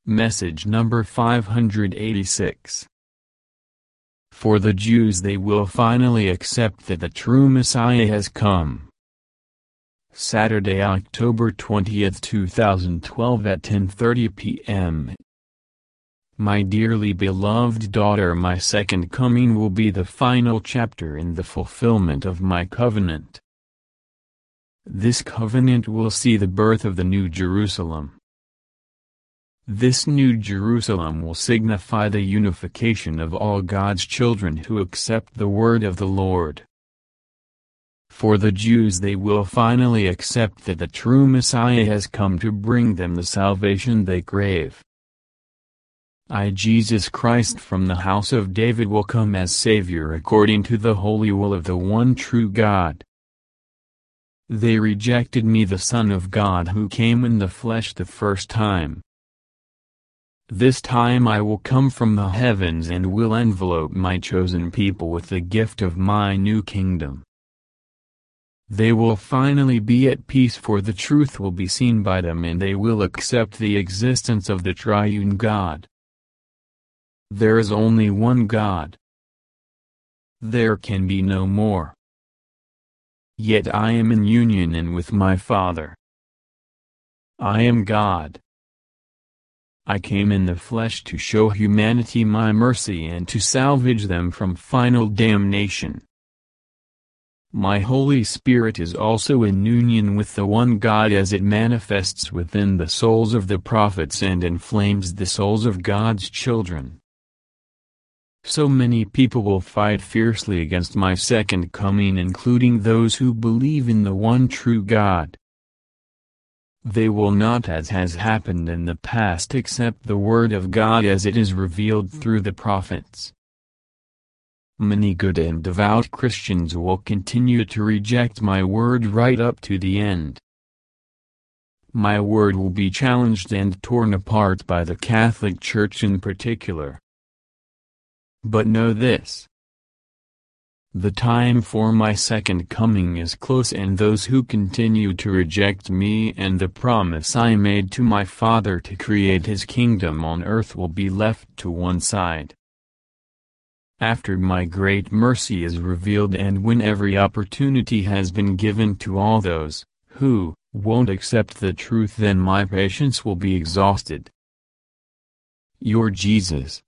Message number 586. For the Jews, they will finally accept that the true Messiah has come. Saturday, October 20th, 2012 at 10:30 p.m. My dearly beloved daughter, my second coming will be the final chapter in the fulfillment of my covenant. This covenant will see the birth of the New Jerusalem. This New Jerusalem will signify the unification of all God's children who accept the word of the Lord. For the Jews, they will finally accept that the true Messiah has come to bring them the salvation they crave. Jesus Christ from the house of David will come as Savior according to the holy will of the one true God. They rejected me, the Son of God, who came in the flesh the first time. This time I will come from the heavens and will envelope my chosen people with the gift of my new kingdom. They will finally be at peace, for the truth will be seen by them and they will accept the existence of the triune God. There is only one God. There can be no more. Yet I am in union and with my Father. I am God. I came in the flesh to show humanity my mercy and to salvage them from final damnation. My Holy Spirit is also in union with the one God as it manifests within the souls of the prophets and inflames the souls of God's children. So many people will fight fiercely against my second coming, including those who believe in the one true God. They will not, as has happened in the past, accept the word of God as it is revealed through the prophets. Many good and devout Christians will continue to reject my word right up to the end. My word will be challenged and torn apart by the Catholic Church in particular. But know this: the time for my second coming is close, and those who continue to reject me and the promise I made to my Father to create his kingdom on earth will be left to one side. After my great mercy is revealed and when every opportunity has been given to all those who won't accept the truth, then my patience will be exhausted. Your Jesus.